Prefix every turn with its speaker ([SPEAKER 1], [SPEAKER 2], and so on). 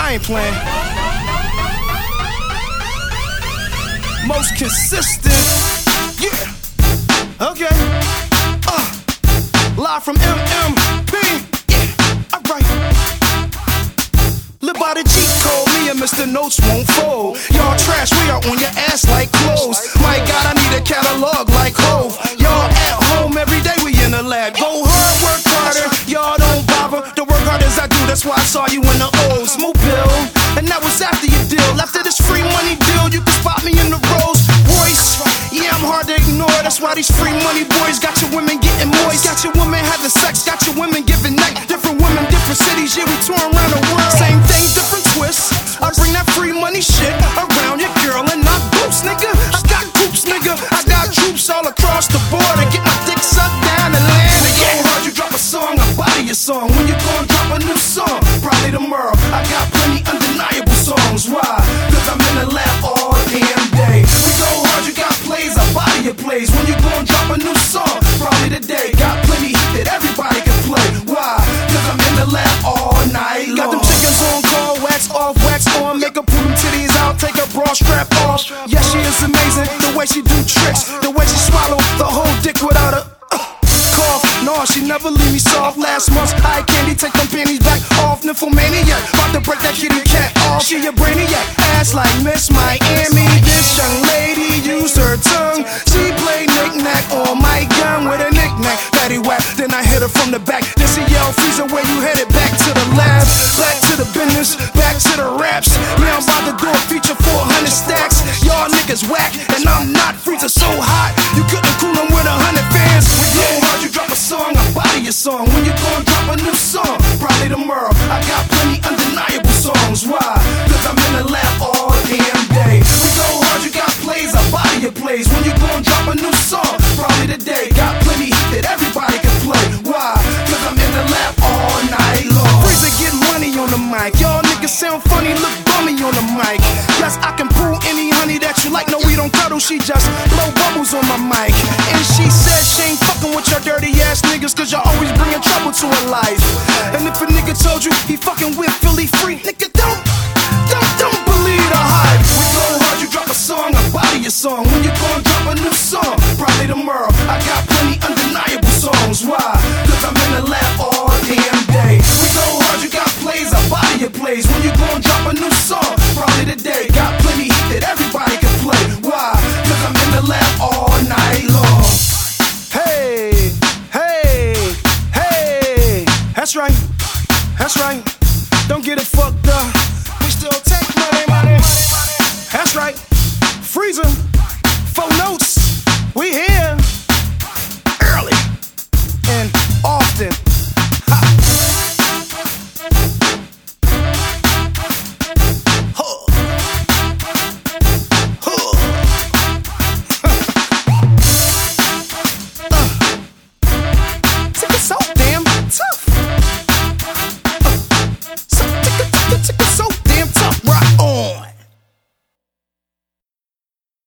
[SPEAKER 1] I ain't playing. Most consistent. Yeah. Okay. Live from MMB. Yeah. Alright. Live by the cheat code, me and Mr. Notes won't fold. Y'all trash, we are on your ass like clothes. My God, I need a catalog like Hove. Y'all at home every day, we in the lab. Go hard, work harder, y'all don't bother. To work hard as I do, that's why I saw you in the O's. Smooth pill, and that was after your deal. After this free money deal, you can spot me in the Rolls Royce. Yeah, I'm hard to ignore, that's why these free money boys got your women getting moist. Got your women having sex, got your women giving neck. Different women, different cities, yeah, we touring around the world. Same thing, different twists. I bring that free money shit around your girl and not boost, nigga. I got groups, nigga. I got troops all across the border. Get my dick sucked down and land. Yeah, hard you drop a song, I body your song. When you gon' drop a new song, probably tomorrow. I got plenty undeniable songs. Why? Cause I'm in the lab all damn day. We go hard, you got plays, I body your plays. When you gon' drop a new song, probably today. Got plenty heat that everybody can play. Why? Cause I'm in the lab all night long. Got them chickens on call, wax off, wax on. Make her pull them titties out, take her bra strap off. Yeah, she is amazing, the way she do tricks, the way she swallow the whole dick without a cough. No, she never leave me soft. Last month's eye candy, take them panties back off. Nymphomaniac, about to break that kitty cat off. She a brainiac, ass like Miss Miami. This young lady use her tongue. She play knick-knack on my gun with a knick-knack. Patty whack, then I hit her from the back. Then she yell, Freezer, where you headed? Back to the lab, back to the business, back to the raps. Yeah, I'm about to do a feature 400 stacks. Y'all niggas whack, and I'm not. Freezer so hot, you couldn't cool him with 100 fans. We go hard, you drop a song, I body your song. When you gon' drop a new song, probably tomorrow. I got plenty undeniable songs. Why? Cause I'm in the lab all damn day. We go hard, you got plays, I body your plays. When you gon' drop a new song, probably today. Got plenty heat that everybody can play. Why? Cause I'm in the lab all night long. Freezer get money on the mic. Y'all niggas sound funny, look bummy on the mic. Yes, I can pull any honey that you like. No, we don't cuddle, she just blow bubbles on my mic. And she said she ain't fucking with your dirty ass niggas, cause y'all always bringing trouble to her life. And if a nigga told you he fucking with Philly Free, nigga, don't believe the hype. We go hard, you drop a song, I body your song. When you gon' drop a new song, probably tomorrow. I got plenty undeniable songs. Why? Cause I'm in the lab all damn day. We go hard, you got plays, I body your plays. When you gon' drop a new song, probably today. Got plenty heat that everybody can play. Why? Cause I'm in the lab all night long. Hey, hey, hey. That's right, that's right. Don't get it fucked up. We still take money. That's right. Freezer, 4 notes.